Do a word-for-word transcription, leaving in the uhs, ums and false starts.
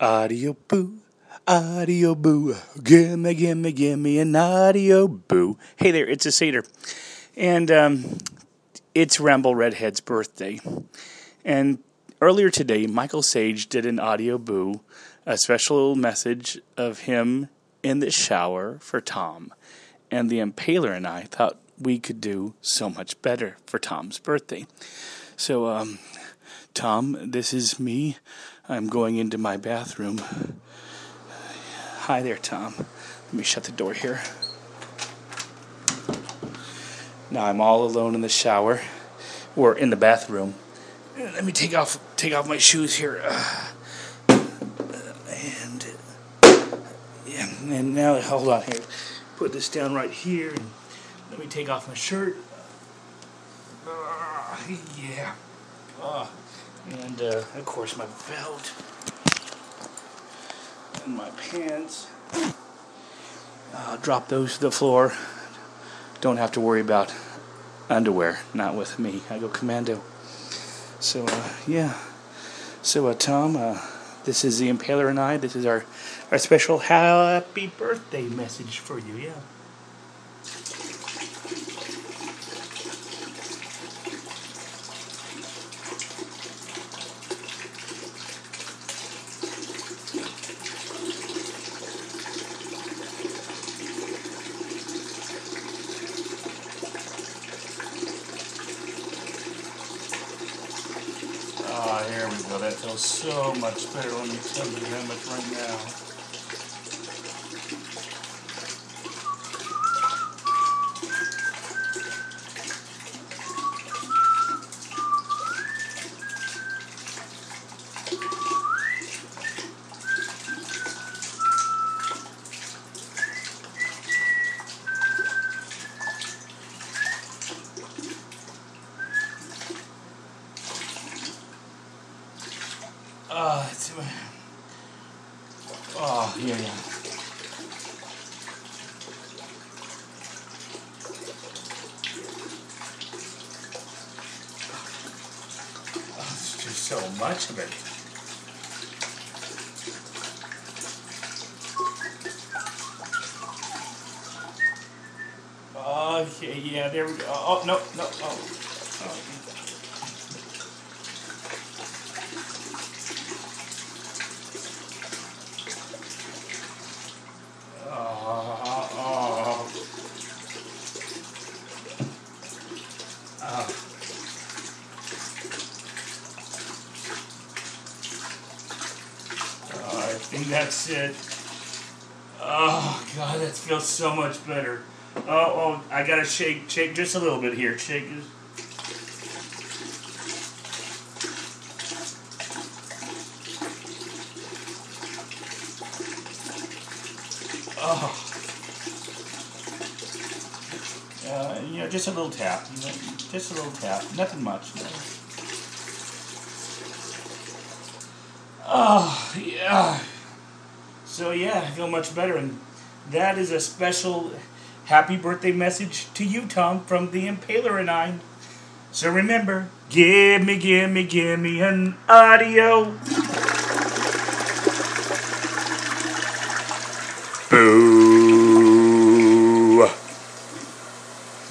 Audio boo, audio boo, gimme, gimme, gimme an audio boo. Hey there, it's a satyr, and um, it's Ramble Redhead's birthday. And earlier today, Michael Sage did an audio boo, a special message of him in the shower for Tom. And the Impaler and I thought we could do so much better for Tom's birthday. So, um, Tom, this is me. I'm going into my bathroom. Hi there, Tom. Let me shut the door here. Now I'm all alone in the shower, or in the bathroom. Let me take off take off my shoes here. Uh, and yeah, and now hold on here. Put this down right here. And let me take off my shirt. Uh, yeah. Uh, and uh, of course my belt and my pants. I'll drop those to the floor. Don't have to worry about underwear. Not with me. I go commando. So uh, yeah. So uh, Tom, uh, this is the Impaler and I. This is our our special happy birthday message for you. Yeah. Ah, here we go. That feels so much better. Let me tell you that much right now. Ah, uh, it's oh yeah yeah. Oh, it's just so much of it. Oh yeah, yeah, there we go. Oh no no oh. oh. I think that's it. Oh God, that feels so much better. Oh, oh, I gotta shake, shake just a little bit here. Shake. Oh. Uh, you know, just a little tap. You know, just a little tap. Nothing much. No. Oh, yeah. So, yeah, I feel much better. And that is a special happy birthday message to you, Tom, from the Impaler and I. So remember, gimme, gimme, gimme an audio.